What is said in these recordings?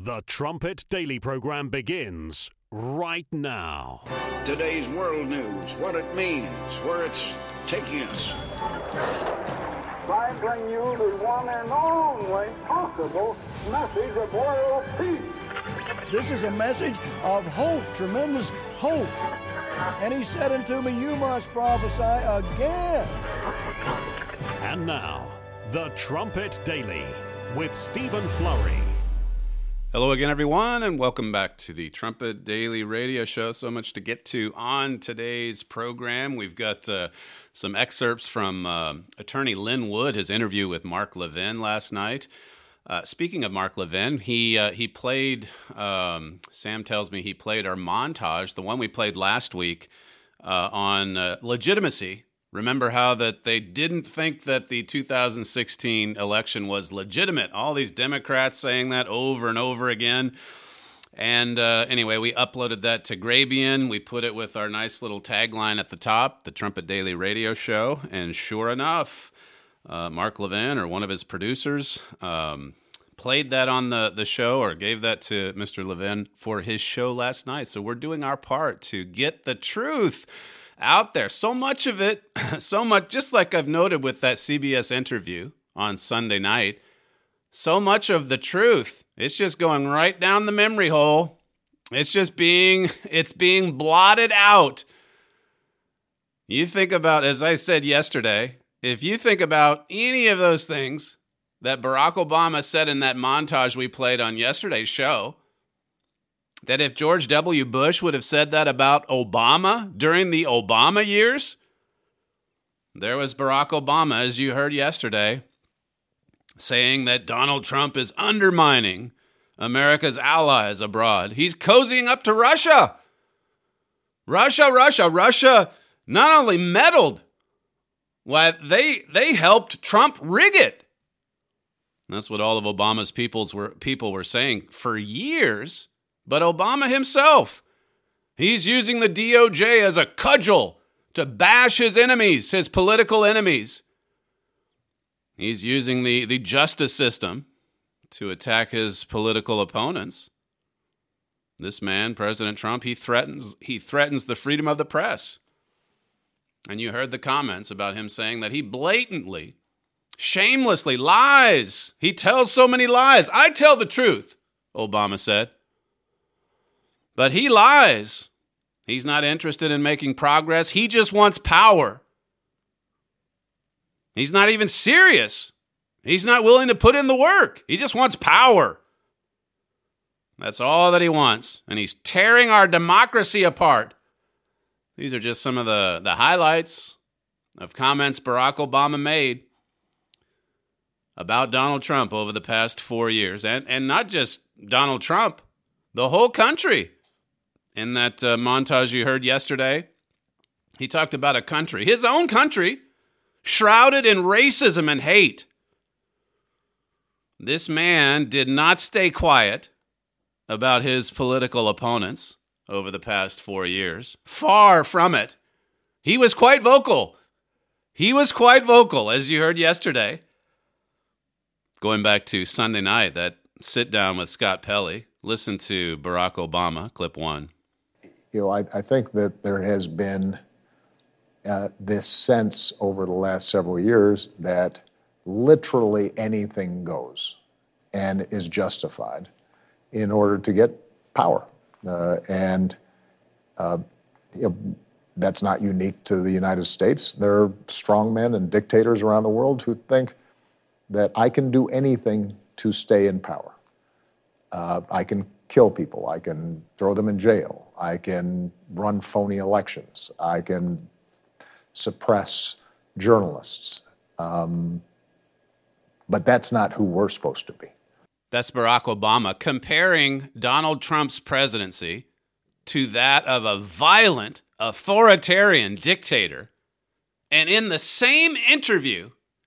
The Trumpet Daily program begins right now. Today's world news, what it means, where it's taking us. I bring you the one and only possible message of world peace. This is a message of hope, tremendous hope. And he said unto me, you must prophesy again. And now, The Trumpet Daily with Stephen Flurry. Hello again, everyone, and welcome back to the Trumpet Daily Radio Show. So much to get to on today's program. We've got some excerpts from attorney Lin Wood, his interview with Mark Levin last night. Speaking of Mark Levin, he played, Sam tells me he played our montage, the one we played last week on legitimacy. Remember how that they didn't think that the 2016 election was legitimate. All these Democrats saying that over and over again. And anyway, we uploaded that to Grabien. We put it with our nice little tagline at the top, the Trumpet Daily Radio Show. And sure enough, Mark Levin, or one of his producers, played that on the show, or gave that to Mr. Levin for his show last night. So we're doing our part to get the truth out there. So much of it, so much, just like I've noted with that CBS interview on Sunday night, so much of the truth, it's just going right down the memory hole. It's being blotted out. You think about, as I said yesterday, if you think about any of those things that Barack Obama said in that montage we played on yesterday's show, that if George W. Bush would have said that about Obama during the Obama years, there was Barack Obama, as you heard yesterday, saying that Donald Trump is undermining America's allies abroad. He's cozying up to Russia. Russia not only meddled, well, they helped Trump rig it. And that's what all of Obama's people were saying for years. But Obama himself, he's using the DOJ as a cudgel to bash his enemies, his political enemies. He's using the justice system to attack his political opponents. This man, President Trump, he threatens the freedom of the press. And you heard the comments about him saying that he blatantly, shamelessly lies. He tells so many lies. I tell the truth, Obama said. But he lies. He's not interested in making progress. He just wants power. He's not even serious. He's not willing to put in the work. He just wants power. That's all that he wants. And he's tearing our democracy apart. These are just some of the highlights of comments Barack Obama made about Donald Trump over the past 4 years. And not just Donald Trump, the whole country. In that montage you heard yesterday, he talked about a country, his own country, shrouded in racism and hate. This man did not stay quiet about his political opponents over the past 4 years. Far from it. He was quite vocal. As you heard yesterday. Going back to Sunday night, that sit down with Scott Pelley. Listen to Barack Obama, clip 1. I think that there has been this sense over the last several years that literally anything goes and is justified in order to get power. That's not unique to the United States. There are strongmen and dictators around the world who think that I can do anything to stay in power. I can kill people. I can throw them in jail. I can run phony elections. I can suppress journalists. But that's not who we're supposed to be. That's Barack Obama comparing Donald Trump's presidency to that of a violent, authoritarian dictator. And in that same interview,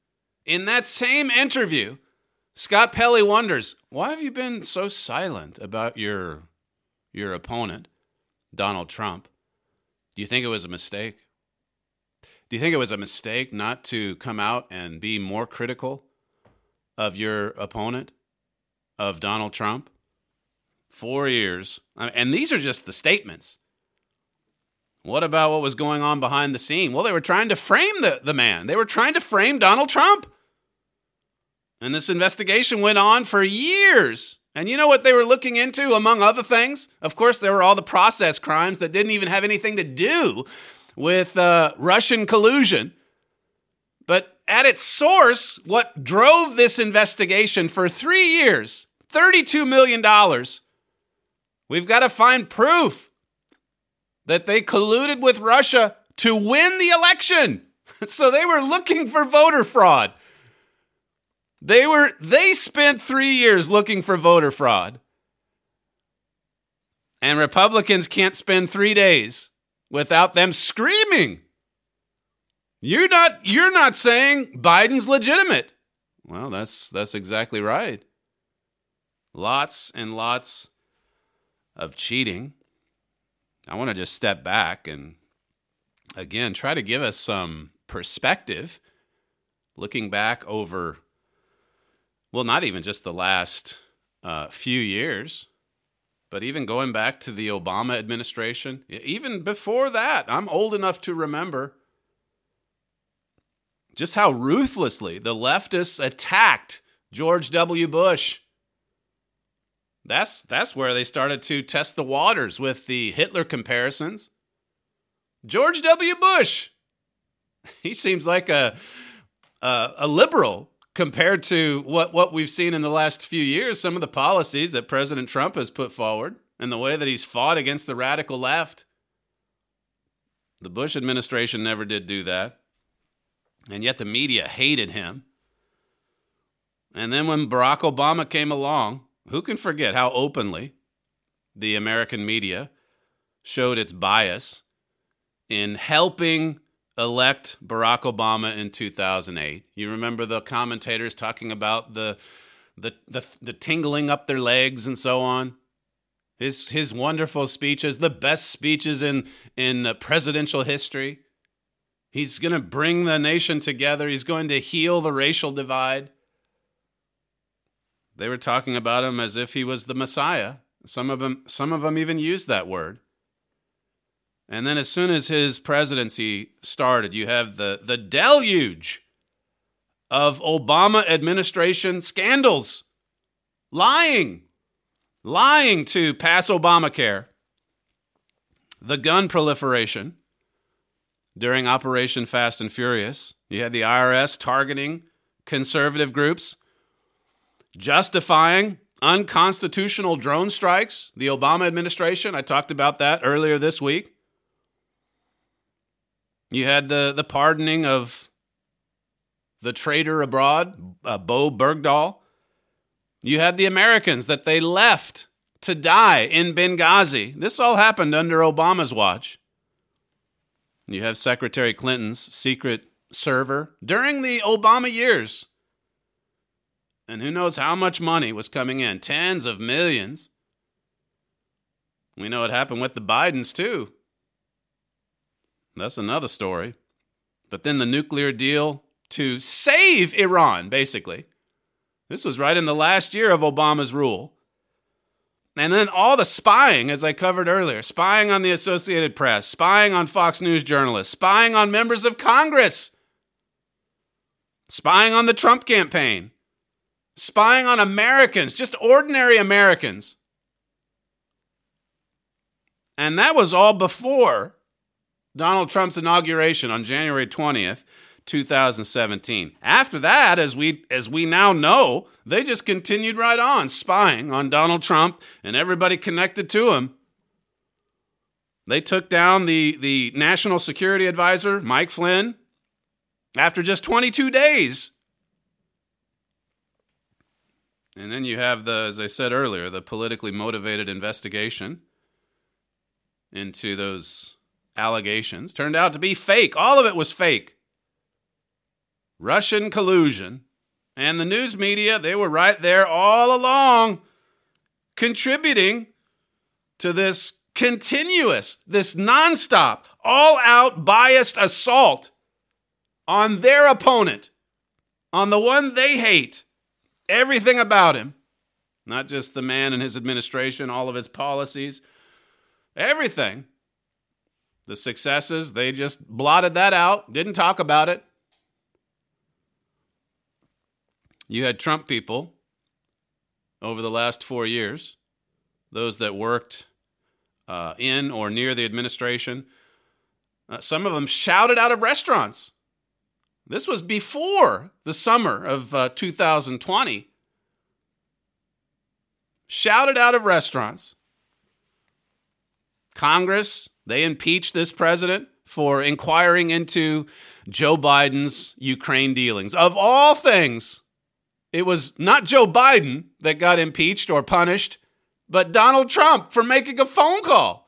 Scott Pelley wonders, why have you been so silent about your opponent, Donald Trump? Do you think it was a mistake? Do you think it was a mistake not to come out and be more critical of your opponent, of Donald Trump? 4 years. And these are just the statements. What about what was going on behind the scene? Well, they were trying to frame the man. They were trying to frame Donald Trump. And this investigation went on for years. And you know what they were looking into, among other things? Of course, there were all the process crimes that didn't even have anything to do with Russian collusion. But at its source, what drove this investigation for 3 years, $32 million, we've got to find proof that they colluded with Russia to win the election. So they were looking for voter fraud. They spent 3 years looking for voter fraud. And Republicans can't spend 3 days without them screaming, You're not saying Biden's legitimate. Well, that's exactly right. Lots and lots of cheating. I want to just step back and, again, try to give us some perspective, looking back over, well, not even just the last few years, but even going back to the Obama administration, even before that. I'm old enough to remember just how ruthlessly the leftists attacked George W. Bush. That's where they started to test the waters with the Hitler comparisons. George W. Bush, he seems like a liberal compared to what we've seen in the last few years, some of the policies that President Trump has put forward and the way that he's fought against the radical left. The Bush administration never did do that. And yet the media hated him. And then when Barack Obama came along, who can forget how openly the American media showed its bias in helping elect Barack Obama in 2008? You remember the commentators talking about the tingling up their legs and so on? His wonderful speeches, the best speeches in presidential history. He's going to bring the nation together. He's going to heal the racial divide. They were talking about him as if he was the Messiah. Some of them even used that word. And then as soon as his presidency started, you have the deluge of Obama administration scandals. Lying to pass Obamacare. The gun proliferation during Operation Fast and Furious. You had the IRS targeting conservative groups, justifying unconstitutional drone strikes. The Obama administration, I talked about that earlier this week. You had the pardoning of the traitor abroad, Bo Bergdahl. You had the Americans that they left to die in Benghazi. This all happened under Obama's watch. You have Secretary Clinton's secret server during the Obama years. And who knows how much money was coming in? Tens of millions. We know what happened with the Bidens, too. That's another story. But then the nuclear deal to save Iran, basically. This was right in the last year of Obama's rule. And then all the spying, as I covered earlier, spying on the Associated Press, spying on Fox News journalists, spying on members of Congress, spying on the Trump campaign, spying on Americans, just ordinary Americans. And that was all before Donald Trump's inauguration on January 20th, 2017. After that, as we now know, they just continued right on spying on Donald Trump and everybody connected to him. They took down the National Security Advisor, Mike Flynn, after just 22 days. And then you have as I said earlier, the politically motivated investigation into those allegations. Turned out to be fake. All of it was fake. Russian collusion. And the news media, they were right there all along, contributing to this continuous, this nonstop, all-out biased assault on their opponent, on the one they hate, everything about him. Not just the man and his administration, all of his policies, everything. The successes, they just blotted that out, didn't talk about it. You had Trump people over the last 4 years, those that worked in or near the administration, some of them shouted out of restaurants. This was before the summer of 2020. Shouted out of restaurants. Congress, they impeached this president for inquiring into Joe Biden's Ukraine dealings. Of all things, it was not Joe Biden that got impeached or punished, but Donald Trump for making a phone call.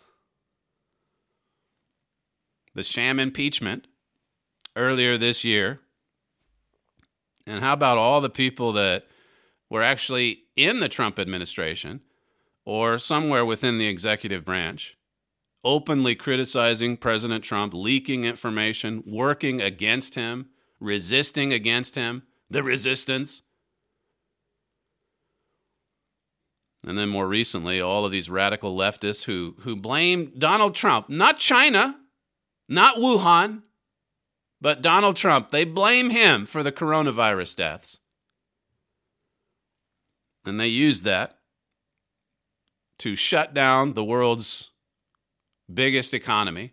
The sham impeachment earlier this year. And how about all the people that were actually in the Trump administration or somewhere within the executive branch, openly criticizing President Trump, leaking information, working against him, resisting against him, the resistance. And then more recently, all of these radical leftists who blame Donald Trump, not China, not Wuhan, but Donald Trump. They blame him for the coronavirus deaths. And they use that to shut down the world's biggest economy,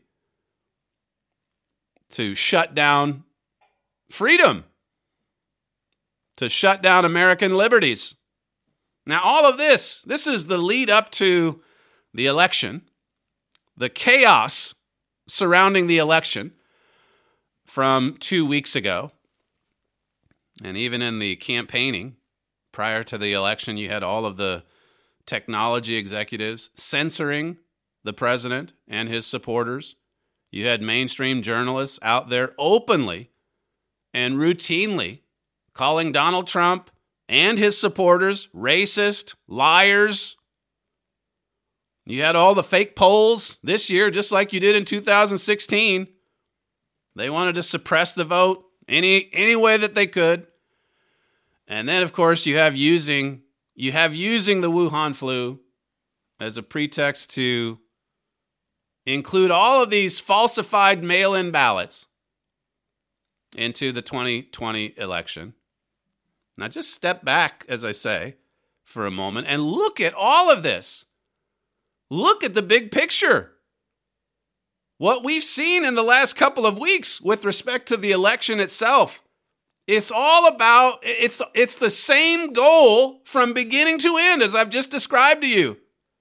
to shut down freedom, to shut down American liberties. Now, all of this is the lead up to the election, the chaos surrounding the election from 2 weeks ago. And even in the campaigning prior to the election, you had all of the technology executives censoring the president and his supporters. You had mainstream journalists out there openly and routinely calling Donald Trump and his supporters racist, liars. You had all the fake polls this year, just like you did in 2016. They wanted to suppress the vote any way that they could. And then, of course, you have using the Wuhan flu as a pretext to include all of these falsified mail-in ballots into the 2020 election. Now, just step back, as I say, for a moment and look at all of this. Look at the big picture. What we've seen in the last couple of weeks with respect to the election itself, it's all about, it's the same goal from beginning to end, as I've just described to you.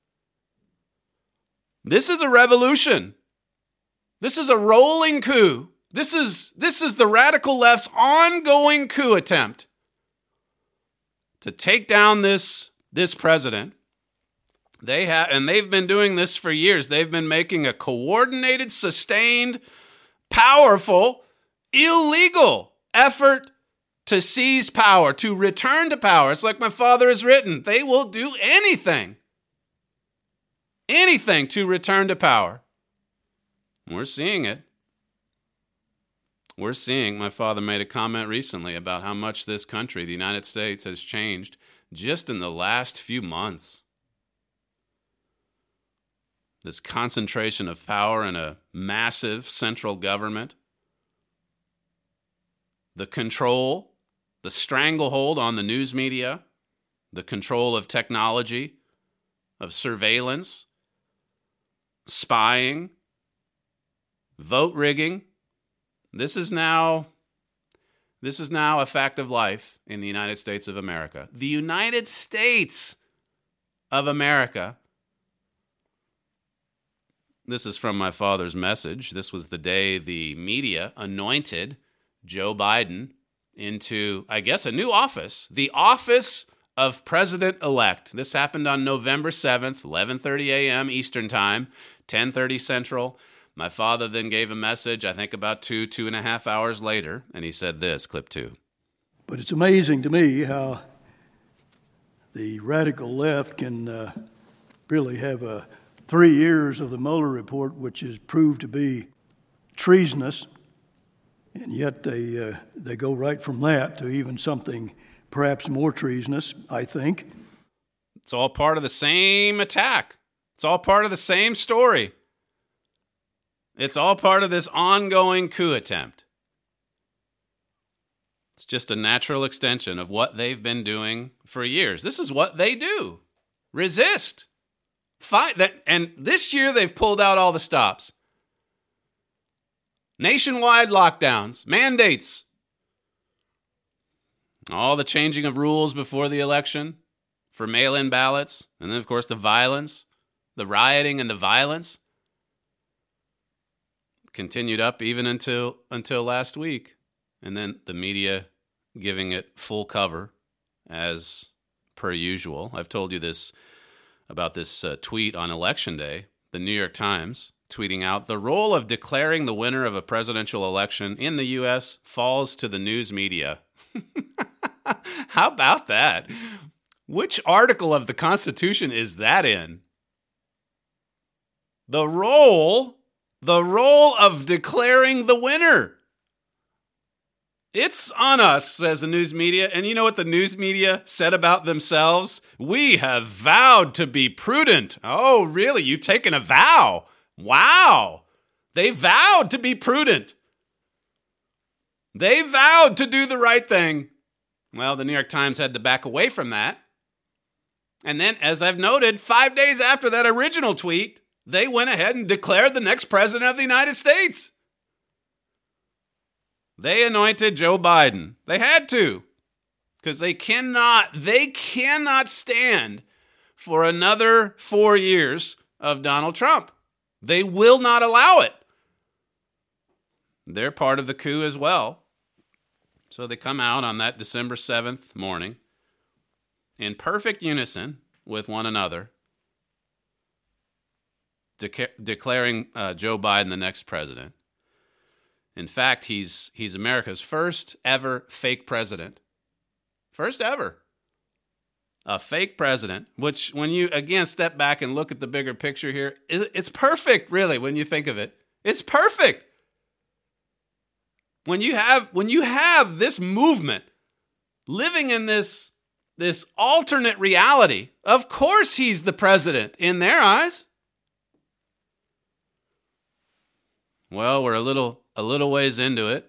This is a revolution. This is a rolling coup. This is the radical left's ongoing coup attempt to take down this president. They've been doing this for years. They've been making a coordinated, sustained, powerful, illegal effort to seize power, to return to power. It's like my father has written. They will do anything to return to power. We're seeing it. My father made a comment recently about how much this country, the United States, has changed just in the last few months. This concentration of power in a massive central government, the control, the stranglehold on the news media, the control of technology, of surveillance, spying, vote rigging. This is now a fact of life in the United States of America. The United States of America. This is from my father's message. This was the day the media anointed Joe Biden into, I guess, a new office, the office of President-elect. This happened on November 7th, 11:30 a.m. Eastern Time, 10:30 Central. My father then gave a message, I think about 2.5 hours later, and he said this, clip 2. But it's amazing to me how the radical left can really have 3 years of the Mueller report, which is proved to be treasonous, and yet they go right from that to even something perhaps more treasonous, I think. It's all part of the same attack. It's all part of the same story. It's all part of this ongoing coup attempt. It's just a natural extension of what they've been doing for years. This is what they do. Resist. Fight that. And this year they've pulled out all the stops. Nationwide lockdowns, mandates, all the changing of rules before the election for mail-in ballots, and then, of course, the violence, the rioting and the violence continued up even until last week. And then the media giving it full cover as per usual. I've told you this about this tweet on Election Day, the New York Times tweeting out, the role of declaring the winner of a presidential election in the U.S. falls to the news media. How about that? Which article of the Constitution is that in? The role of declaring the winner. It's on us, says the news media. And you know what the news media said about themselves? We have vowed to be prudent. Oh, really? You've taken a vow? Wow. They vowed to be prudent. They vowed to do the right thing. Well, the New York Times had to back away from that. And then, as I've noted, 5 days after that original tweet, they went ahead and declared the next president of the United States. They anointed Joe Biden. They had to, because they cannot stand for another 4 years of Donald Trump. They will not allow it. They're part of the coup as well. So they come out on that December 7th morning in perfect unison with one another, declaring Joe Biden the next president. In fact, he's America's first ever fake president. First ever. A fake president, which when you, again, step back and look at the bigger picture here, it's perfect, really, when you think of it. It's perfect. When you have this movement living in this alternate reality, of course he's the president in their eyes. Well, we're a little ways into it.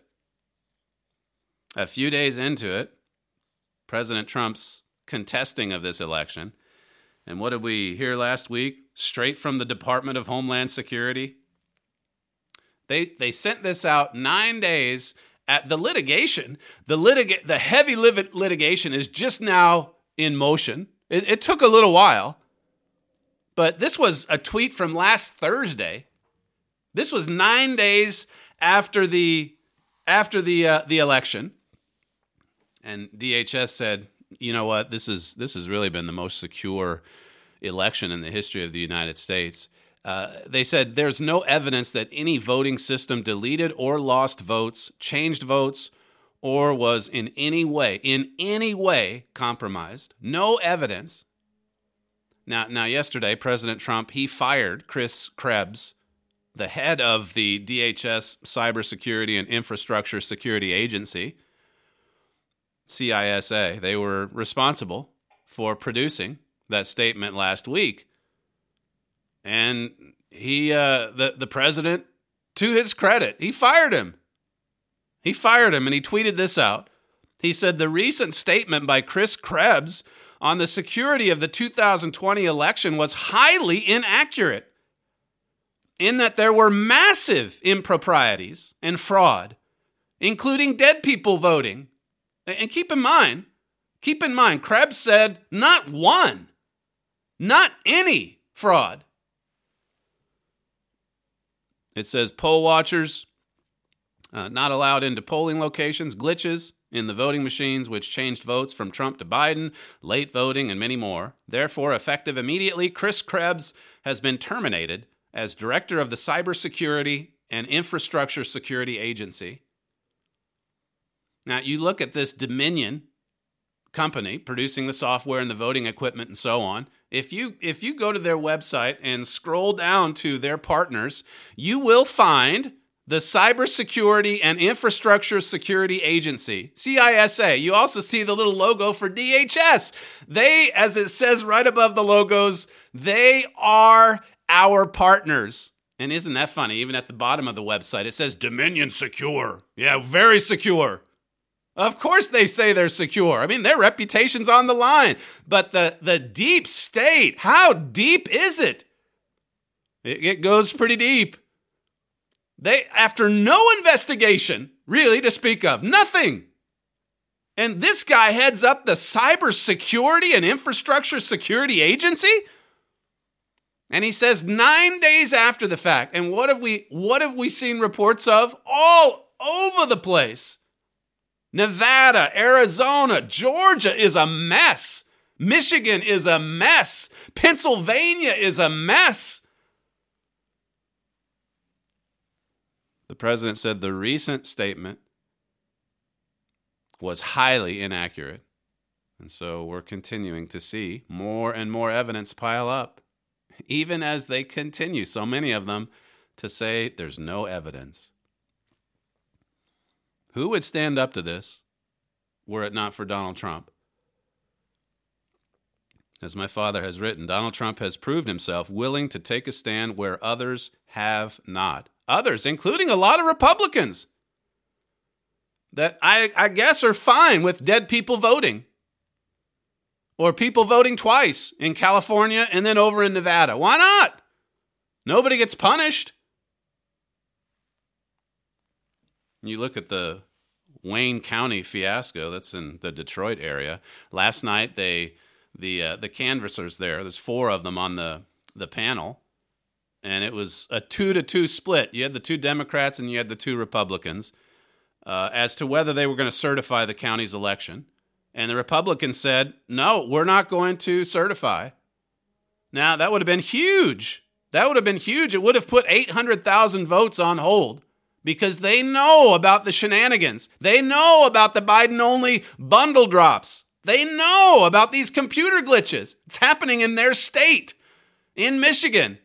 A few days into it, President Trump's contesting of this election. And what did we hear last week? Straight from the Department of Homeland Security. They sent this out 9 days at the litigation. The heavy litigation is just now in motion. It took a little while, but this was a tweet from last Thursday. This was 9 days after the election, and DHS said, you know what, this has really been the most secure election in the history of the United States. They said there's no evidence that any voting system deleted or lost votes, changed votes, or was in any way compromised. No evidence. Now yesterday, President Trump, he fired Chris Krebs, the head of the DHS Cybersecurity and Infrastructure Security Agency, CISA. They were responsible for producing that statement last week. And he, the president, to his credit, he fired him. He fired him, and he tweeted this out. He said, the recent statement by Chris Krebs on the security of the 2020 election was highly inaccurate, in that there were massive improprieties and fraud, including dead people voting. And keep in mind, Krebs said not one, not any fraud. It says poll watchers not allowed into polling locations, glitches in the voting machines which changed votes from Trump to Biden, late voting, and many more. Therefore, effective immediately, Chris Krebs has been terminated as director of the Cybersecurity and Infrastructure Security Agency. Now, you look at this Dominion company producing the software and the voting equipment and so on. If you go to their website and scroll down to their partners, you will find The Cybersecurity and Infrastructure Security Agency, CISA. You also see the little logo for DHS. They, as it says right above the logos, they are our partners. And isn't that funny? Even at the bottom of the website, it says Dominion Secure. Yeah, very secure. Of course they say they're secure. I mean, their reputation's on the line. But the deep state, how deep is it? It goes pretty deep. They, after no investigation, really, to speak of, nothing. And this guy heads up the Cybersecurity and Infrastructure Security Agency? And he says 9 days after the fact. And what have we seen reports of? All over the place. Nevada, Arizona, Georgia is a mess. Michigan is a mess. Pennsylvania is a mess. The president said the recent statement was highly inaccurate. And so we're continuing to see more and more evidence pile up, even as they continue, so many of them, to say there's no evidence. Who would stand up to this were it not for Donald Trump? As my father has written, Donald Trump has proved himself willing to take a stand where others have not. Others, including a lot of Republicans, that I guess are fine with dead people voting. Or people voting twice in California and then over in Nevada. Why not? Nobody gets punished. You look at the Wayne County fiasco that's in the Detroit area. Last night, the canvassers there's 4 of them on the panel, and it was a 2-2 split. You had the 2 Democrats and you had the 2 Republicans as to whether they were going to certify the county's election. And the Republicans said, no, we're not going to certify. Now, that would have been huge. That would have been huge. It would have put 800,000 votes on hold because they know about the shenanigans. They know about the Biden-only bundle drops. They know about these computer glitches. It's happening in their state, in Michigan.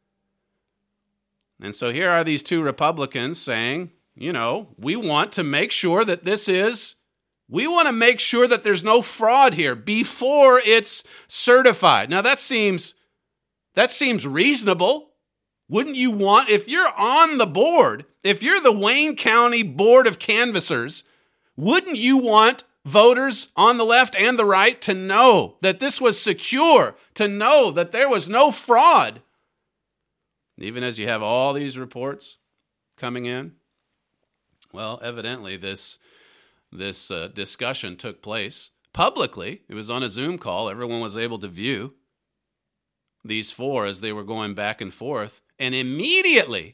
And so here are these 2 Republicans saying, we want to make sure that we want to make sure that there's no fraud here before it's certified. Now that seems reasonable. Wouldn't you want, if you're on the board, if you're the Wayne County Board of Canvassers, wouldn't you want voters on the left and the right to know that this was secure, to know that there was no fraud? Even as you have all these reports coming in, well, evidently this discussion took place publicly. It was on a Zoom call. Everyone was able to view these 4 as they were going back and forth. And immediately,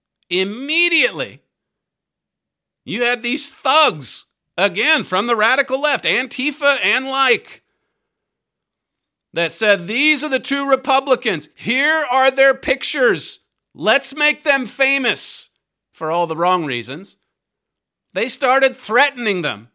you had these thugs, again, from the radical left, Antifa and like, that said, these are the 2 Republicans. Here are their pictures. Let's make them famous for all the wrong reasons. They started threatening them.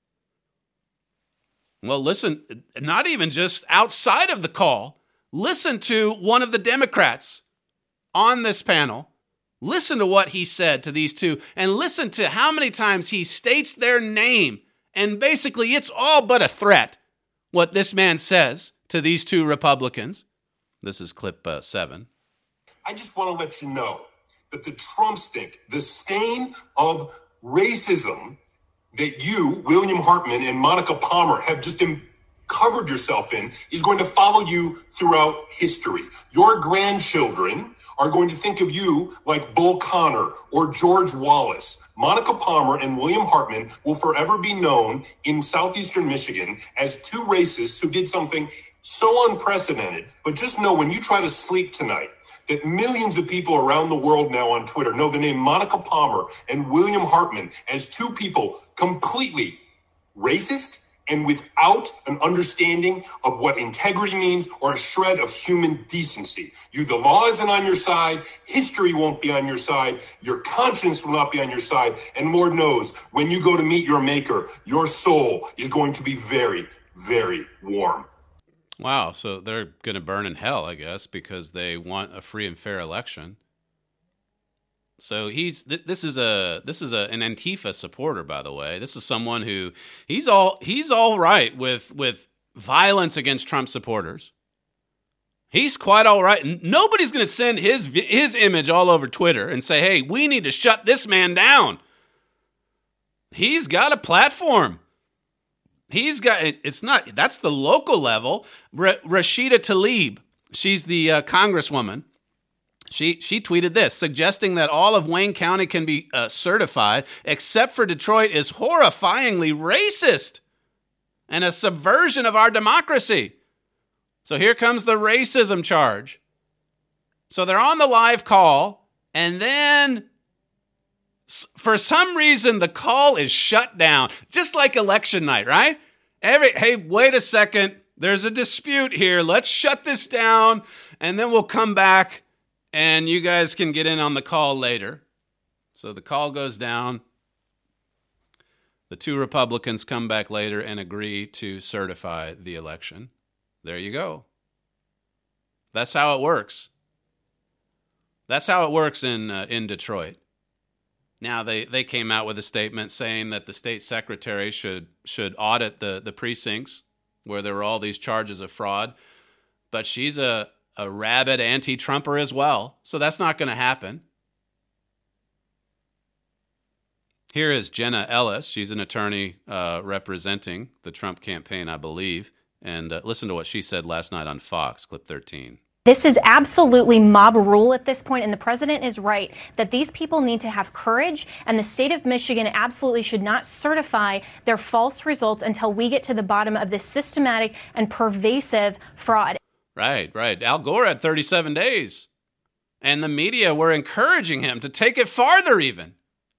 Well, listen, not even just outside of the call. Listen to one of the Democrats on this panel. Listen to what he said to these 2, and listen to how many times he states their name. And basically, it's all but a threat, what this man says to these 2 Republicans. This is clip 7. I just want to let you know that the Trump stink, the stain of racism that you, William Hartman, and Monica Palmer have just covered yourself in, is going to follow you throughout history. Your grandchildren are going to think of you like Bull Connor or George Wallace. Monica Palmer and William Hartman will forever be known in southeastern Michigan as 2 racists who did something so unprecedented. But just know, when you try to sleep tonight, that millions of people around the world now on Twitter know the name Monica Palmer and William Hartman as 2 people completely racist and without an understanding of what integrity means or a shred of human decency. The law isn't on your side. History won't be on your side. Your conscience will not be on your side. And Lord knows, when you go to meet your maker, your soul is going to be very, very warm. Wow, so they're going to burn in hell, I guess, because they want a free and fair election. So this is an Antifa supporter, by the way. This is someone who he's all right with violence against Trump supporters. He's quite all right. Nobody's going to send his image all over Twitter and say, "Hey, we need to shut this man down." He's got a platform. That's the local level. Rashida Tlaib, she's the congresswoman. She tweeted this, suggesting that all of Wayne County can be certified, except for Detroit, is horrifyingly racist and a subversion of our democracy. So here comes the racism charge. So they're on the live call, and then for some reason the call is shut down, just like election night, right? Hey, wait a second. There's a dispute here. Let's shut this down, and then we'll come back, and you guys can get in on the call later. So the call goes down. The two Republicans come back later and agree to certify the election. There you go. That's how it works. That's how it works in Detroit. Now they came out with a statement saying that the state secretary should audit the precincts where there were all these charges of fraud, but she's a rabid anti-Trumper as well, so that's not going to happen. Here is Jenna Ellis. She's an attorney representing the Trump campaign, I believe. And listen to what she said last night on Fox, clip 13. This is absolutely mob rule at this point, and the president is right that these people need to have courage, and the state of Michigan absolutely should not certify their false results until we get to the bottom of this systematic and pervasive fraud. Right. Al Gore had 37 days, and the media were encouraging him to take it farther even.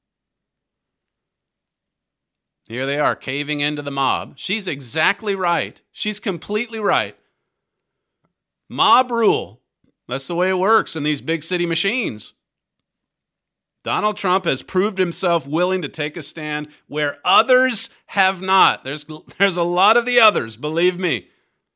Here they are, caving into the mob. She's exactly right. She's completely right. Mob rule. That's the way it works in these big city machines. Donald Trump has proved himself willing to take a stand where others have not. There's a lot of the others, believe me.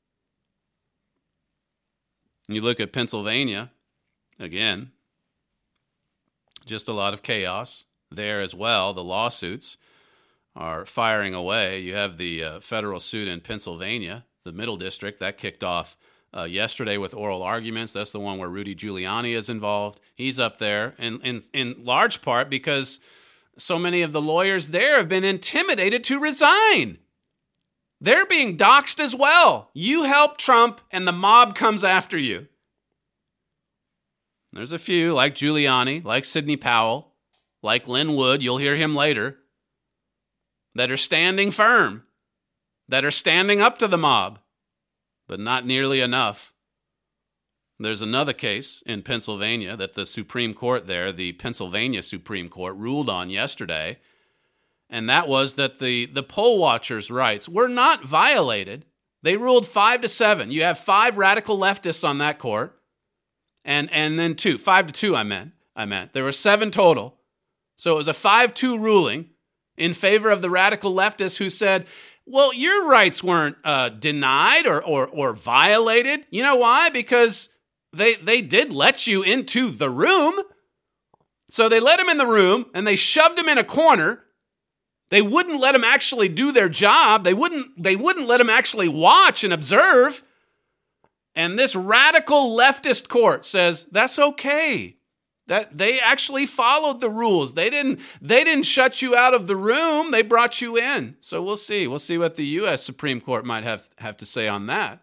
You look at Pennsylvania, again, just a lot of chaos there as well. The lawsuits are firing away. You have the federal suit in Pennsylvania, the Middle District, that kicked off yesterday with oral arguments. That's the one where Rudy Giuliani is involved. He's up there, and in large part because so many of the lawyers there have been intimidated to resign. They're being doxxed as well. You help Trump, and the mob comes after you. There's a few, like Giuliani, like Sidney Powell, like Lin Wood, you'll hear him later, that are standing firm, that are standing up to the mob, but not nearly enough. There's another case in Pennsylvania that the Supreme Court there, the Pennsylvania Supreme Court, ruled on yesterday, and that was that the poll watchers' rights were not violated. They ruled 5-7. You have 5 radical leftists on that court, and then 5-2 I meant. There were 7 total. So it was a 5-2 ruling in favor of the radical leftists who said, well, your rights weren't denied or violated. You know why? Because they did let you into the room. So they let him in the room and they shoved him in a corner. They wouldn't let him actually do their job. They wouldn't let him actually watch and observe. And this radical leftist court says that's okay. That they actually followed the rules. They didn't shut you out of the room. They brought you in. So we'll see. We'll see what the U.S. Supreme Court might have to say on that.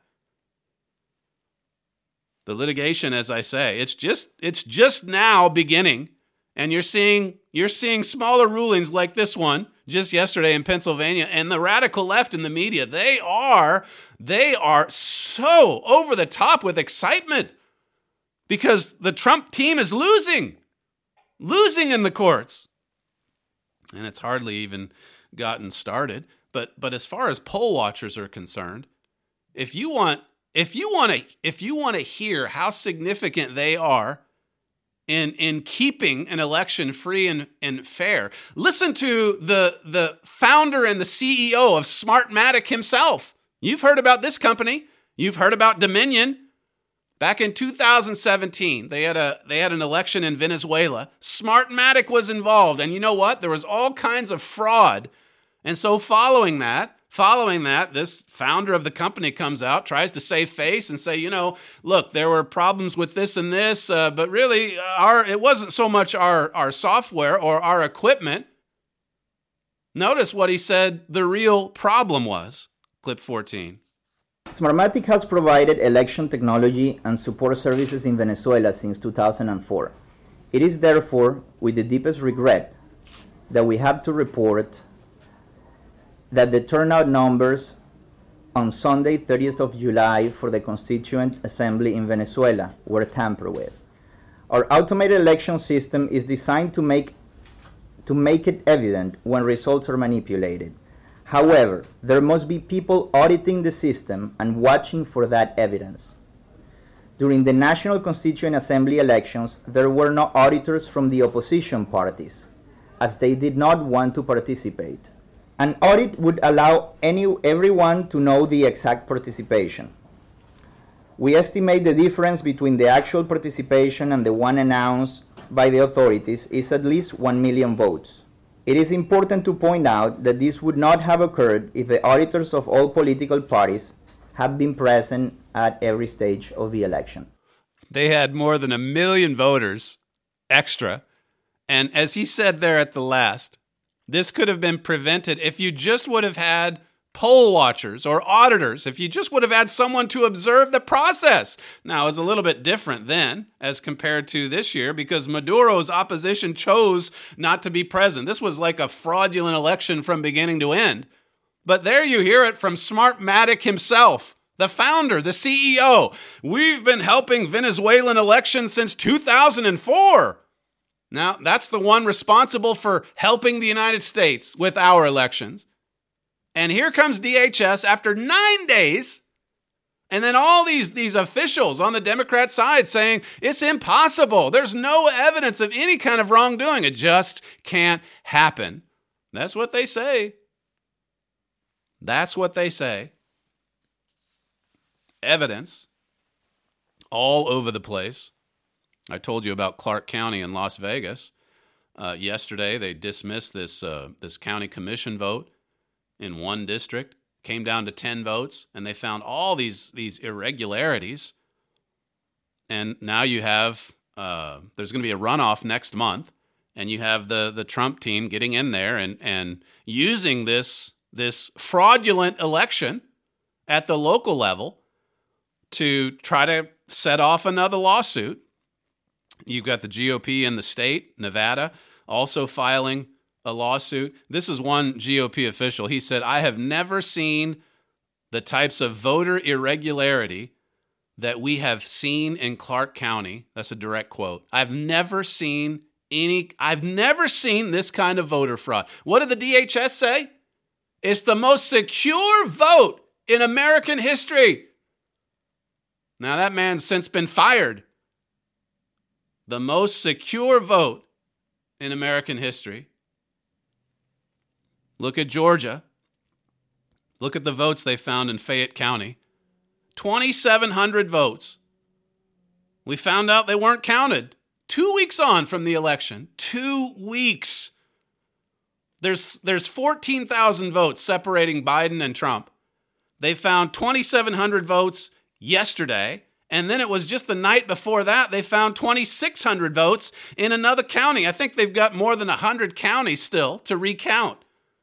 The litigation, as I say, it's just now beginning, and you're seeing smaller rulings like this one just yesterday in Pennsylvania. And the radical left in the media, they are so over the top with excitement. Because the Trump team is losing in the courts. And it's hardly even gotten started. But as far as poll watchers are concerned, if you want to hear how significant they are in keeping an election free and fair, listen to the founder and the CEO of Smartmatic himself. You've heard about this company. You've heard about Dominion. Back in 2017, they had an election in Venezuela. Smartmatic was involved, and you know what? There was all kinds of fraud. And so following that, this founder of the company comes out, tries to save face and say, look, there were problems with this and this, but really it wasn't so much our software or our equipment. Notice what he said the real problem was. Clip 14. Smartmatic has provided election technology and support services in Venezuela since 2004. It is therefore with the deepest regret that we have to report that the turnout numbers on Sunday, 30th of July for the Constituent Assembly in Venezuela were tampered with. Our automated election system is designed to make it evident when results are manipulated. However, there must be people auditing the system and watching for that evidence. During the National Constituent Assembly elections, there were no auditors from the opposition parties, as they did not want to participate. An audit would allow everyone to know the exact participation. We estimate the difference between the actual participation and the one announced by the authorities is at least 1 million votes. It is important to point out that this would not have occurred if the auditors of all political parties have been present at every stage of the election. They had more than 1 million voters extra. And as he said there at the last, this could have been prevented if you just would have had poll watchers or auditors, if you just would have had someone to observe the process. Now, it's a little bit different then as compared to this year because Maduro's opposition chose not to be present. This was like a fraudulent election from beginning to end. But there you hear it from Smartmatic himself, the founder, the CEO. We've been helping Venezuelan elections since 2004. Now, that's the one responsible for helping the United States with our elections. And here comes DHS after 9 days, and then all these officials on the Democrat side saying it's impossible. There's no evidence of any kind of wrongdoing. It just can't happen. That's what they say. That's what they say. Evidence all over the place. I told you about Clark County in Las Vegas. Yesterday, they dismissed this county commission vote in one district, came down to 10 votes, and they found all these irregularities. And now you have, there's going to be a runoff next month, and you have the Trump team getting in there and using this fraudulent election at the local level to try to set off another lawsuit. You've got the GOP in the state, Nevada, also filing a lawsuit. This is one GOP official. He said, I have never seen the types of voter irregularity that we have seen in Clark County. That's a direct quote. I've never seen this kind of voter fraud. What did the DHS say? It's the most secure vote in American history. Now that man's since been fired. The most secure vote in American history. Look at Georgia. Look at the votes they found in Fayette County. 2,700 votes. We found out they weren't counted 2 weeks on from the election. 2 weeks. There's 14,000 votes separating Biden and Trump. They found 2,700 votes yesterday, and then it was just the night before that they found 2,600 votes in another county. I think they've got more than 100 counties still to recount.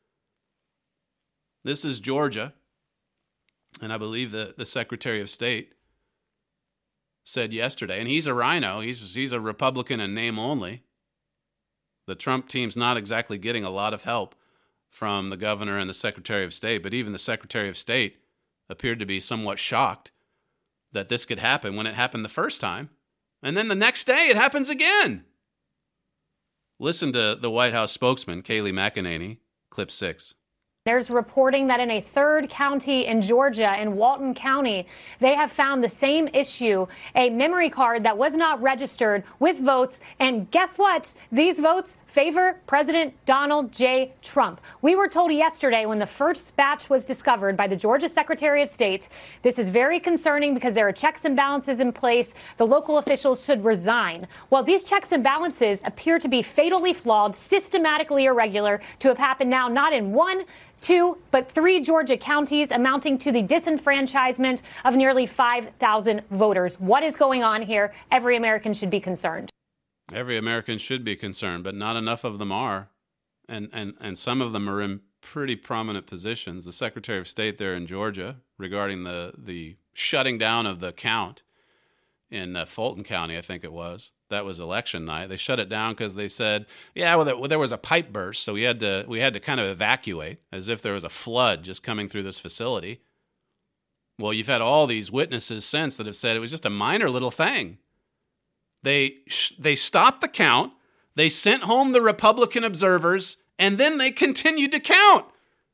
This is Georgia, and I believe the Secretary of State said yesterday, and he's a rhino, he's a Republican in name only. The Trump team's not exactly getting a lot of help from the governor and the Secretary of State, but even the Secretary of State appeared to be somewhat shocked that this could happen when it happened the first time, and then the next day it happens again. Listen to the White House spokesman, Kayleigh McEnany, clip 6. There's reporting that in a third county in Georgia, in Walton County, they have found the same issue, a memory card that was not registered with votes. And guess what? These votes favor President Donald J. Trump. We were told yesterday when the first batch was discovered by the Georgia Secretary of State, this is very concerning because there are checks and balances in place. The local officials should resign. Well, these checks and balances appear to be fatally flawed, systematically irregular, to have happened now not in 1, 2, but 3 Georgia counties, amounting to the disenfranchisement of nearly 5,000 voters. What is going on here? Every American should be concerned. Every American should be concerned, but not enough of them are. And some of them are in pretty prominent positions. The Secretary of State there in Georgia regarding the shutting down of the count in Fulton County, I think it was. That was election night. They shut it down because they said, there was a pipe burst, so we had to kind of evacuate as if there was a flood just coming through this facility. Well, you've had all these witnesses since that have said it was just a minor little thing. They stopped the count, they sent home the Republican observers, and then they continued to count.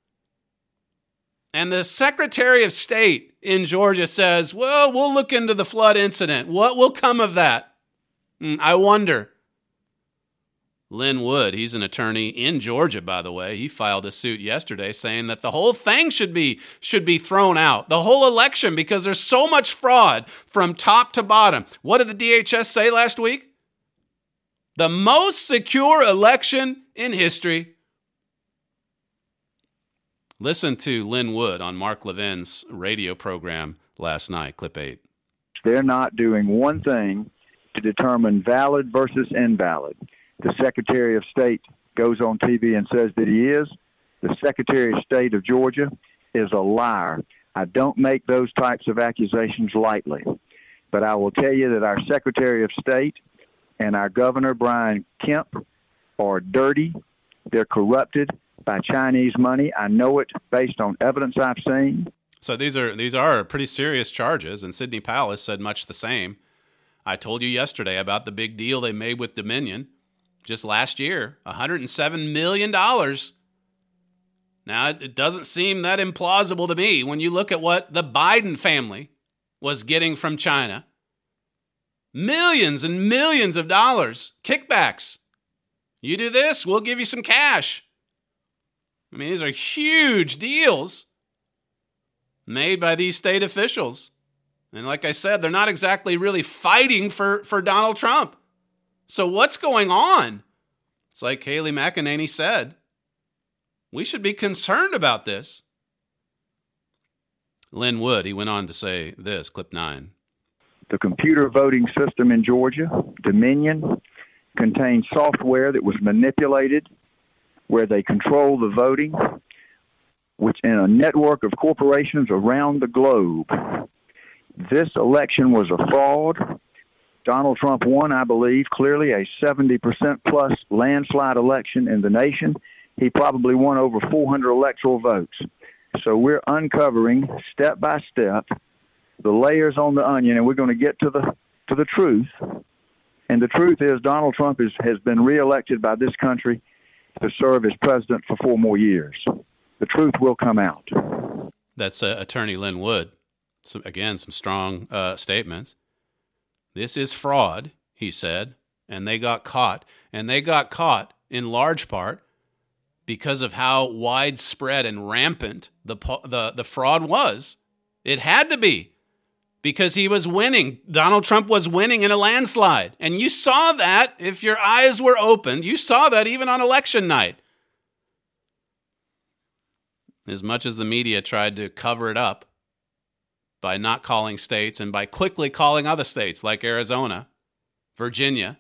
And the Secretary of State in Georgia says, well, we'll look into the flood incident. What will come of that? I wonder. Lin Wood, he's an attorney in Georgia, by the way. He filed a suit yesterday saying that the whole thing should be thrown out, the whole election, because there's so much fraud from top to bottom. What did the DHS say last week? The most secure election in history. Listen to Lin Wood on Mark Levin's radio program last night, clip 8. They're not doing one thing to determine valid versus invalid. The Secretary of State goes on TV and says that he is. The Secretary of State of Georgia is a liar. I don't make those types of accusations lightly. But I will tell you that our Secretary of State and our Governor, Brian Kemp, are dirty. They're corrupted by Chinese money. I know it based on evidence I've seen. So these are pretty serious charges, and Sidney Powell said much the same. I told you yesterday about the big deal they made with Dominion just last year, $107 million. Now, it doesn't seem that implausible to me when you look at what the Biden family was getting from China. Millions and millions of dollars, kickbacks. You do this, we'll give you some cash. I mean, these are huge deals made by these state officials. And like I said, they're not exactly really fighting for Donald Trump. So what's going on? It's like Haley McEnany said. We should be concerned about this. Lin Wood, he went on to say this, clip 9. The computer voting system in Georgia, Dominion, contains software that was manipulated where they control the voting, which in a network of corporations around the globe. This election was a fraud. Donald Trump won, I believe, clearly a 70% plus landslide election in the nation. He probably won over 400 electoral votes. So we're uncovering step by step the layers on the onion, and we're going to get to the truth. And the truth is Donald Trump has been reelected by this country to serve as president for 4 more years. The truth will come out. That's Attorney Lin Wood. So, again, some strong statements. This is fraud, he said, and they got caught. And they got caught in large part because of how widespread and rampant the fraud was. It had to be because he was winning. Donald Trump was winning in a landslide. And you saw that if your eyes were opened. You saw that even on election night. As much as the media tried to cover it up by not calling states and by quickly calling other states like Arizona, Virginia,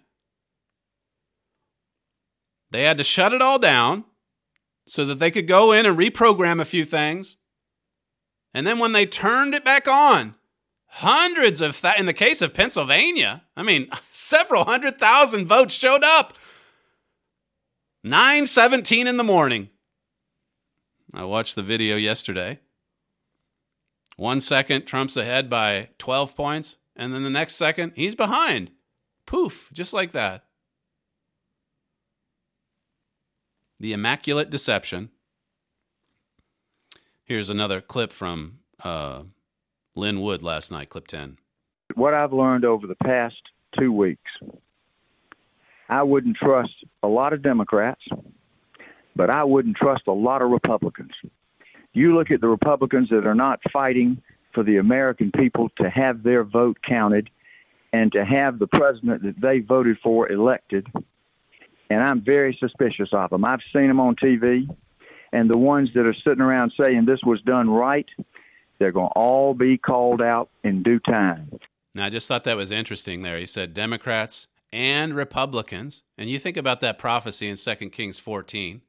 they had to shut it all down so that they could go in and reprogram a few things. And then when they turned it back on, hundreds of, in the case of Pennsylvania, I mean, several 100,000 votes showed up. 9:17 in the morning. I watched the video yesterday. 1 second, Trump's ahead by 12 points, and then the next second, he's behind. Poof, just like that. The immaculate deception. Here's another clip from Lin Wood last night, clip 10. What I've learned over the past 2 weeks, I wouldn't trust a lot of Democrats, but I wouldn't trust a lot of Republicans. You look at the Republicans that are not fighting for the American people to have their vote counted and to have the president that they voted for elected, and I'm very suspicious of them. I've seen them on TV, and the ones that are sitting around saying this was done right, they're going to all be called out in due time. Now, I just thought that was interesting there. He said Democrats and Republicans, and you think about that prophecy in 2 Kings 14,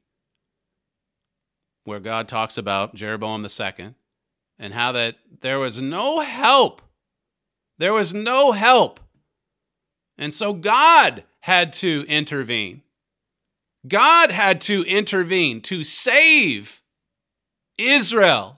where God talks about Jeroboam II and how that there was no help. There was no help. And so God had to intervene. God had to intervene to save Israel,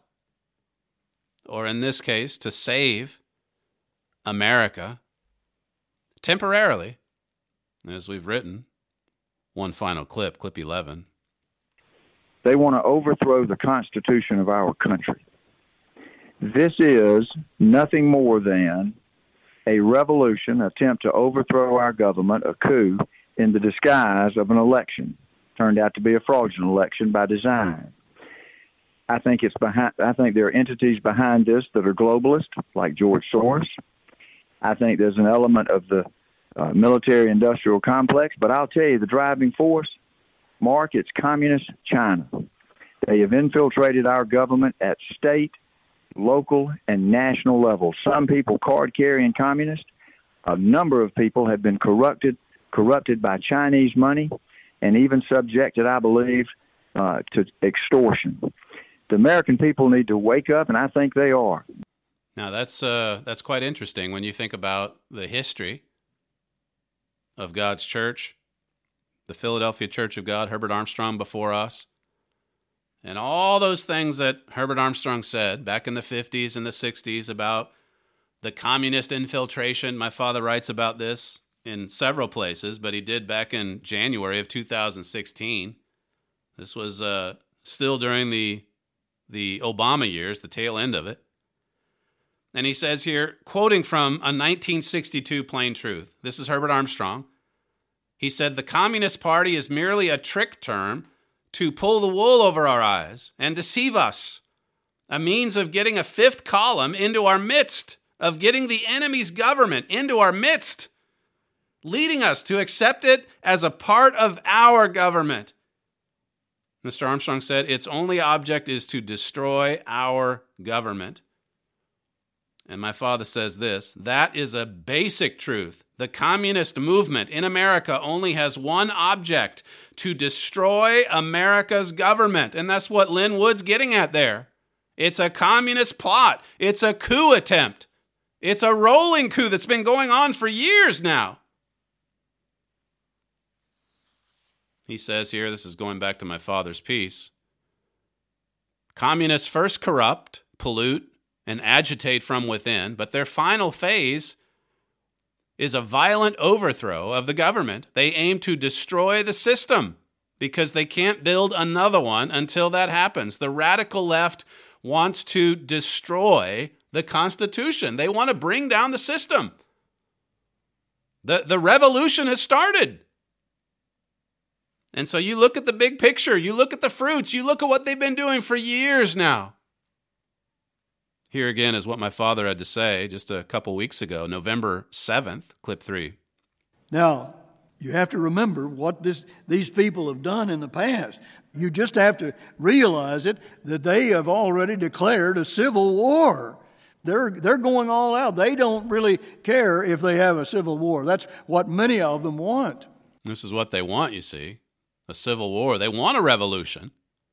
or in this case, to save America temporarily, as we've written. One final clip, clip 11. They want to overthrow the Constitution of our country. This is nothing more than a revolution, attempt to overthrow our government, a coup, in the disguise of an election. Turned out to be a fraudulent election by design. I think there are entities behind this that are globalist, like George Soros. I think there's an element of the military-industrial complex, but I'll tell you, the driving force, Mark, it's communist China. They have infiltrated our government at state, local, and national levels. Some people card-carrying communists. A number of people have been corrupted by Chinese money, and even subjected, I believe, to extortion. The American people need to wake up, and I think they are. Now, that's quite interesting when you think about the history of God's church, the Philadelphia Church of God, Herbert Armstrong before us, and all those things that Herbert Armstrong said back in the 50s and the 60s about the communist infiltration. My father writes about this in several places, but he did back in January of 2016. This was still during the Obama years, the tail end of it. And he says here, quoting from a 1962 Plain Truth, this is Herbert Armstrong. He said, "The Communist Party is merely a trick term to pull the wool over our eyes and deceive us, a means of getting a fifth column into our midst, of getting the enemy's government into our midst, leading us to accept it as a part of our government." Mr. Armstrong said, its only object is to destroy our government. And my father says this, that is a basic truth. The communist movement in America only has one object, to destroy America's government. And that's what Lin Wood's getting at there. It's a communist plot. It's a coup attempt. It's a rolling coup that's been going on for years now. He says here, this is going back to my father's piece, communists first corrupt, pollute, and agitate from within, but their final phase is a violent overthrow of the government. They aim to destroy the system because they can't build another one until that happens. The radical left wants to destroy the Constitution. They want to bring down the system. The revolution has started. And so you look at the big picture, you look at the fruits, you look at what they've been doing for years now. Here again is what my father had to say just a couple weeks ago, November 7th, clip 3. Now, you have to remember what these people have done in the past. You just have to realize it, that they have already declared a civil war. They're going all out. They don't really care if they have a civil war. That's what many of them want. This is what they want, you see, a civil war. They want a revolution.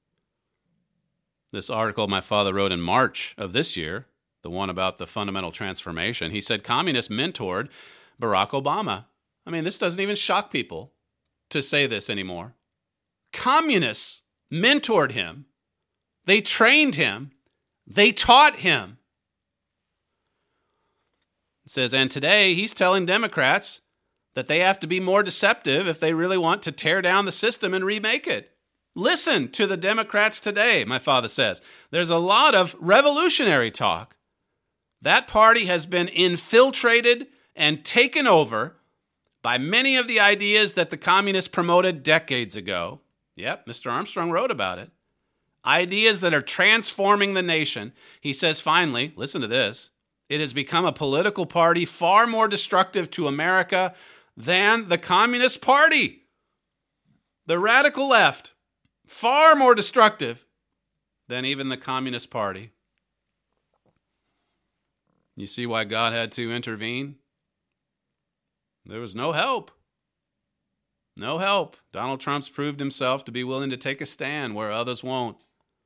This article my father wrote in March of this year, the one about the fundamental transformation, he said communists mentored Barack Obama. I mean, this doesn't even shock people to say this anymore. Communists mentored him. They trained him. They taught him. It says, and today he's telling Democrats that they have to be more deceptive if they really want to tear down the system and remake it. Listen to the Democrats today, my father says. There's a lot of revolutionary talk. That party has been infiltrated and taken over by many of the ideas that the communists promoted decades ago. Yep, Mr. Armstrong wrote about it. Ideas that are transforming the nation. He says, finally, listen to this, it has become a political party far more destructive to America than the Communist Party. The radical left, far more destructive than even the Communist Party. You see why God had to intervene? There was no help. No help. Donald Trump's proved himself to be willing to take a stand where others won't.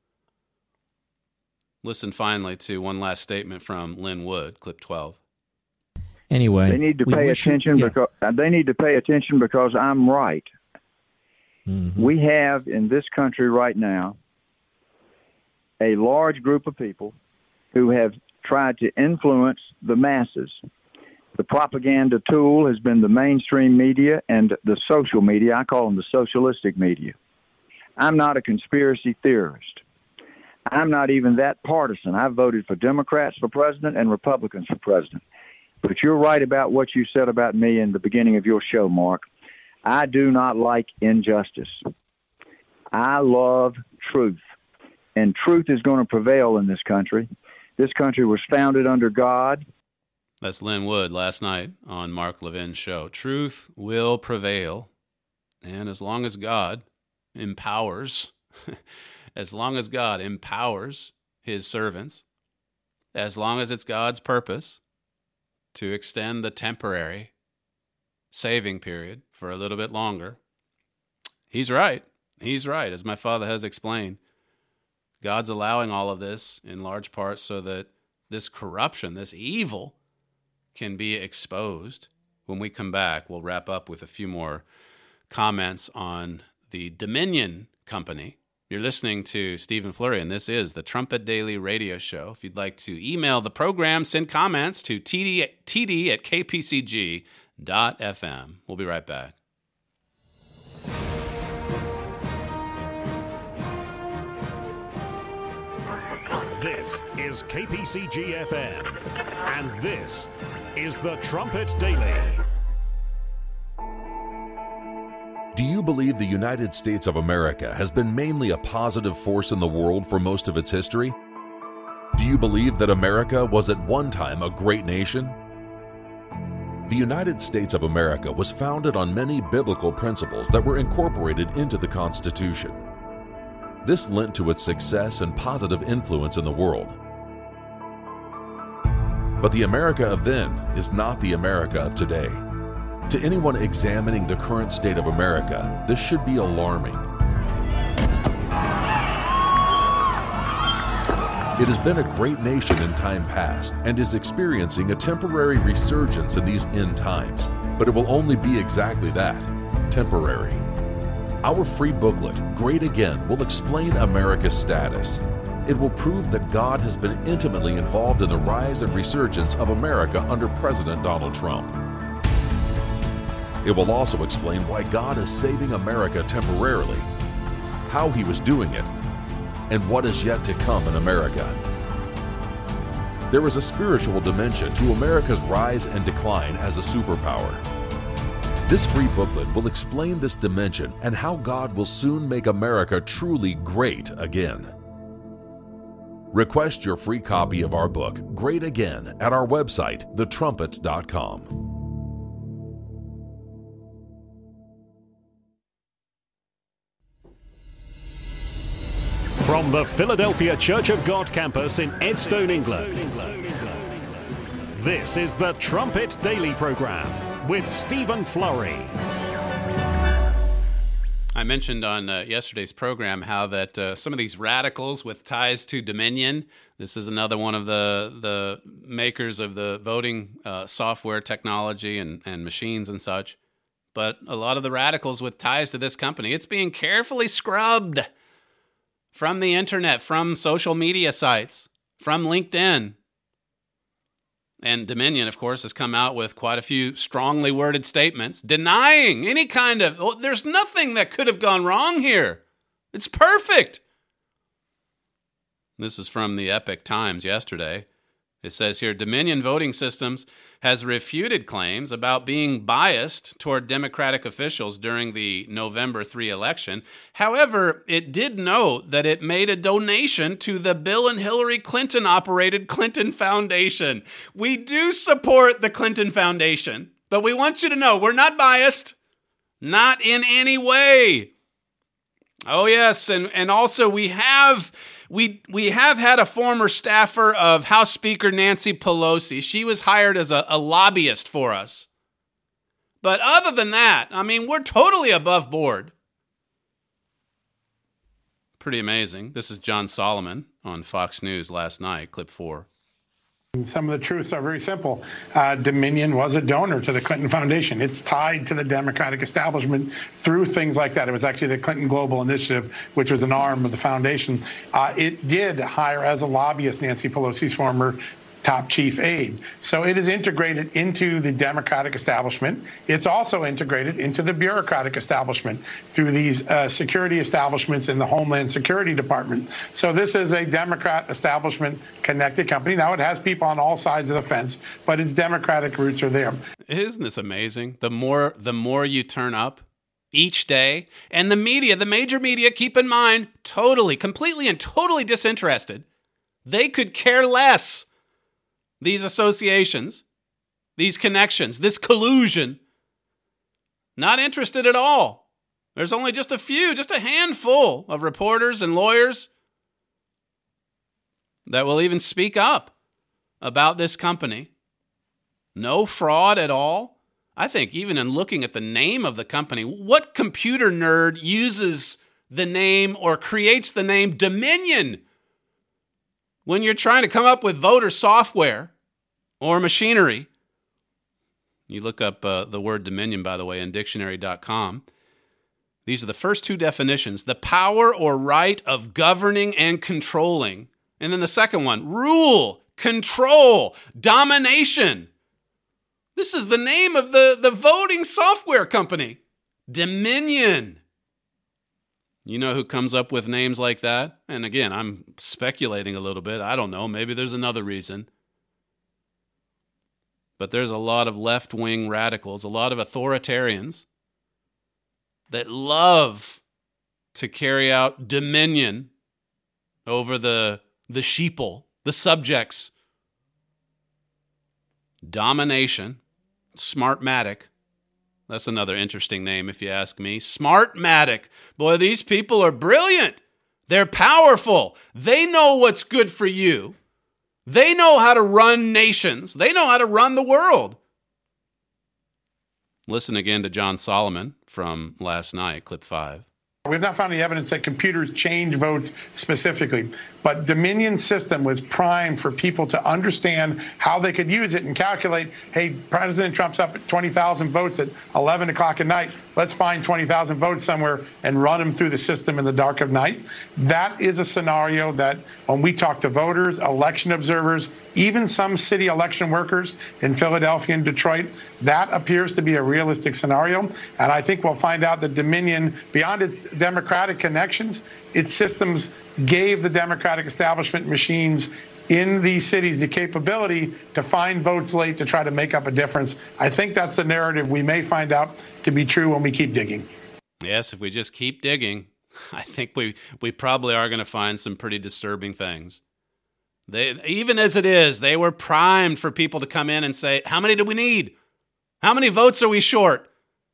Listen finally to one last statement from Lynn Wood, clip 12. Anyway, they need to pay attention because I'm right. Mm-hmm. We have in this country right now a large group of people who have tried to influence the masses. The propaganda tool has been the mainstream media and the social media. I call them the socialistic media. I'm not a conspiracy theorist. I'm not even that partisan. I've voted for Democrats for president and Republicans for president. But you're right about what you said about me in the beginning of your show, Mark. I do not like injustice. I love truth. And truth is going to prevail in this country. This country was founded under God. That's Lynn Wood last night on Mark Levin's show. Truth will prevail. And as long as God empowers, as long as God empowers his servants, as long as it's God's purpose to extend the temporary saving period for a little bit longer, he's right. He's right, as my father has explained. God's allowing all of this in large part so that this corruption, this evil, can be exposed. When we come back, we'll wrap up with a few more comments on the Dominion Company. You're listening to Stephen Flurry, and this is the Trumpet Daily Radio Show. If you'd like to email the program, send comments to td@kpcg.fm. We'll be right back. This is KPCG-FM, and this is the Trumpet Daily. Do you believe the United States of America has been mainly a positive force in the world for most of its history? Do you believe that America was at one time a great nation? The United States of America was founded on many biblical principles that were incorporated into the Constitution. This lent to its success and positive influence in the world. But the America of then is not the America of today. To anyone examining the current state of America, this should be alarming. It has been a great nation in time past and is experiencing a temporary resurgence in these end times, but it will only be exactly that, temporary. Our free booklet, Great Again, will explain America's status. It will prove that God has been intimately involved in the rise and resurgence of America under President Donald Trump. It will also explain why God is saving America temporarily, how he was doing it, and what is yet to come in America. There is a spiritual dimension to America's rise and decline as a superpower. This free booklet will explain this dimension and how God will soon make America truly great again. Request your free copy of our book, Great Again, at our website, thetrumpet.com. From the Philadelphia Church of God campus in Edstone, England, this is the Trumpet Daily Program with Stephen Flurry. I mentioned on yesterday's program how that some of these radicals with ties to Dominion, this is another one of the makers of the voting software technology and machines and such, but a lot of the radicals with ties to this company, it's being carefully scrubbed from the internet, from social media sites, from LinkedIn. And Dominion, of course, has come out with quite a few strongly worded statements denying any kind of, there's nothing that could have gone wrong here. It's perfect. This is from the Epoch Times yesterday. It says here, Dominion Voting Systems has refuted claims about being biased toward Democratic officials during the November 3 election. However, it did note that it made a donation to the Bill and Hillary Clinton-operated Clinton Foundation. We do support the Clinton Foundation, but we want you to know we're not biased. Not in any way. Oh, yes, and also we have had a former staffer of House Speaker Nancy Pelosi. She was hired as a lobbyist for us. But other than that, I mean, we're totally above board. Pretty amazing. This is John Solomon on Fox News last night, clip 4. Some of the truths are very simple. Dominion was a donor to the Clinton Foundation. It's tied to the Democratic establishment through things like that. It was actually the Clinton Global Initiative, which was an arm of the foundation. It did hire as a lobbyist Nancy Pelosi's former top chief aide. So it is integrated into the Democratic establishment. It's also integrated into the bureaucratic establishment through these security establishments in the Homeland Security Department. So this is a Democrat establishment connected company. Now it has people on all sides of the fence, but its Democratic roots are there. Isn't this amazing? The more you turn up each day, and the media, the major media, keep in mind, completely and totally disinterested. They could care less. These associations, these connections, this collusion, not interested at all. There's only just a handful of reporters and lawyers that will even speak up about this company. No fraud at all. I think even in looking at the name of the company, what computer nerd uses the name or creates the name Dominion when you're trying to come up with voter software or machinery? You look up the word Dominion, by the way, in dictionary.com. These are the first two definitions: the power or right of governing and controlling. And then the second one, rule, control, domination. This is the name of the voting software company, Dominion. You know who comes up with names like that? And again, I'm speculating a little bit. I don't know. Maybe there's another reason. But there's a lot of left-wing radicals, a lot of authoritarians that love to carry out dominion over the sheeple, the subjects. Domination. Smartmatic. That's another interesting name if you ask me. Smartmatic. Boy, these people are brilliant. They're powerful. They know what's good for you. They know how to run nations. They know how to run the world. Listen again to John Solomon from last night, clip 5. We've not found any evidence that computers change votes specifically, but Dominion's system was primed for people to understand how they could use it and calculate, hey, President Trump's up at 20,000 votes at 11 o'clock at night. Let's find 20,000 votes somewhere and run them through the system in the dark of night. That is a scenario that when we talk to voters, election observers, even some city election workers in Philadelphia and Detroit, that appears to be a realistic scenario. And I think we'll find out that Dominion, beyond its Democratic connections, its systems gave the Democratic establishment machines in these cities the capability to find votes late to try to make up a difference. I think that's the narrative we may find out to be true when we keep digging. Yes, if we just keep digging, I think we probably are going to find some pretty disturbing things. Even as it is, they were primed for people to come in and say, how many do we need? How many votes are we short?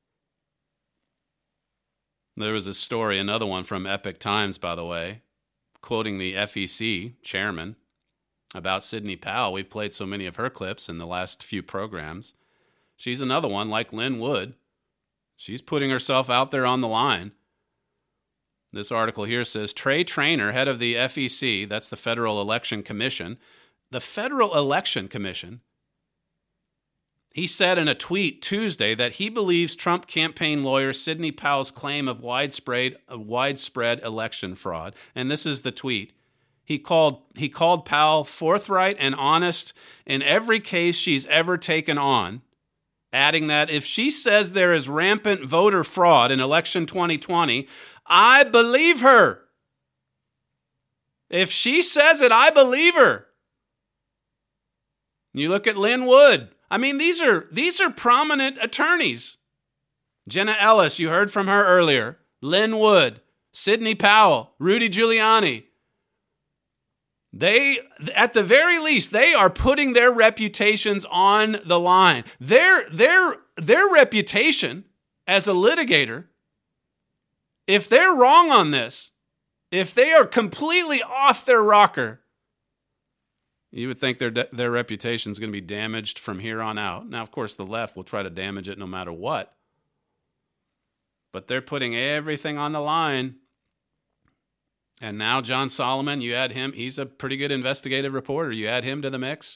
There was a story, another one from Epoch Times, by the way, quoting the FEC chairman about Sidney Powell. We've played so many of her clips in the last few programs. She's another one, like Lynn Wood. She's putting herself out there on the line. This article here says, Trey Traynor, head of the FEC, that's the Federal Election Commission. The Federal Election Commission, he said in a tweet Tuesday that he believes Trump campaign lawyer Sidney Powell's claim of widespread election fraud. And this is the tweet. He called Powell forthright and honest in every case she's ever taken on, adding that if she says there is rampant voter fraud in election 2020, I believe her. If she says it, I believe her. You look at Lynn Wood. I mean, these are prominent attorneys. Jenna Ellis, you heard from her earlier. Lynn Wood, Sidney Powell, Rudy Giuliani. They, at the very least, they are putting their reputations on the line. Their reputation as a litigator, if they're wrong on this, if they are completely off their rocker, you would think their reputation is going to be damaged from here on out. Now, of course, the left will try to damage it no matter what. But they're putting everything on the line. And now John Solomon, you add him. He's a pretty good investigative reporter. You add him to the mix.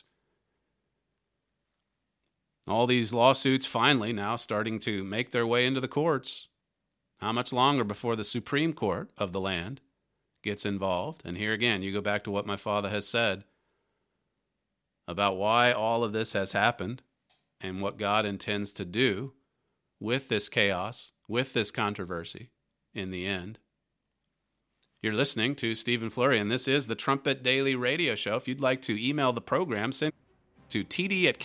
All these lawsuits finally now starting to make their way into the courts. How much longer before the Supreme Court of the land gets involved? And here again, you go back to what my father has said about why all of this has happened and what God intends to do with this chaos, with this controversy in the end. You're listening to Stephen Flurry, and this is the Trumpet Daily Radio Show. If you'd like to email the program, send to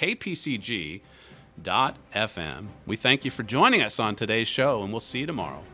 td@kpcg.fm. We thank you for joining us on today's show, and we'll see you tomorrow.